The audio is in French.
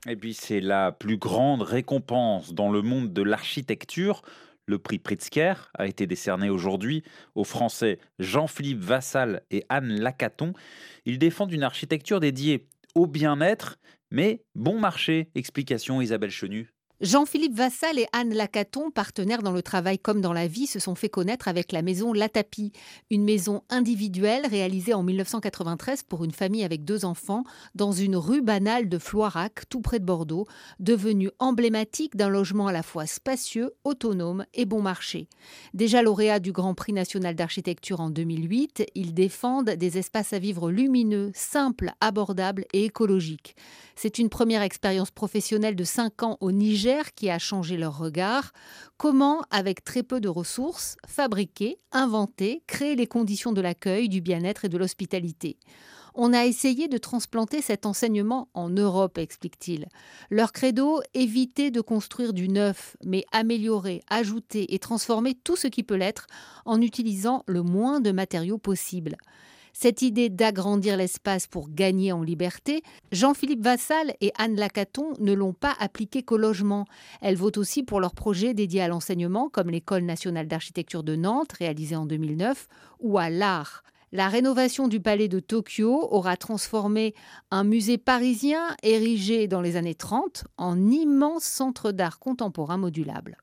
Et puis c'est la plus grande récompense dans le monde de l'architecture. Le prix Pritzker a été décerné aujourd'hui aux Français Jean-Philippe Vassal et Anne Lacaton. Ils défendent une architecture dédiée au bien-être, mais bon marché. Explication Isabelle Chenu. Jean-Philippe Vassal et Anne Lacaton, partenaires dans le travail comme dans la vie, se sont fait connaître avec la maison Latapi, une maison individuelle réalisée en 1993 pour une famille avec 2 enfants dans une rue banale de Floirac, tout près de Bordeaux, devenue emblématique d'un logement à la fois spacieux, autonome et bon marché. Déjà lauréat du Grand Prix national d'architecture en 2008, ils défendent des espaces à vivre lumineux, simples, abordables et écologiques. C'est une première expérience professionnelle de 5 ans au Niger qui a changé leur regard. Comment, avec très peu de ressources, fabriquer, inventer, créer les conditions de l'accueil, du bien-être et de l'hospitalité. On a essayé de transplanter cet enseignement en Europe, explique-t-il. Leur credo, éviter de construire du neuf, mais améliorer, ajouter et transformer tout ce qui peut l'être en utilisant le moins de matériaux possible. Cette idée d'agrandir l'espace pour gagner en liberté, Jean-Philippe Vassal et Anne Lacaton ne l'ont pas appliquée qu'au logement. Elle vaut aussi pour leurs projets dédiés à l'enseignement, comme l'École nationale d'architecture de Nantes, réalisée en 2009, ou à l'art. La rénovation du palais de Tokyo aura transformé un musée parisien érigé dans les années 30 en immense centre d'art contemporain modulable.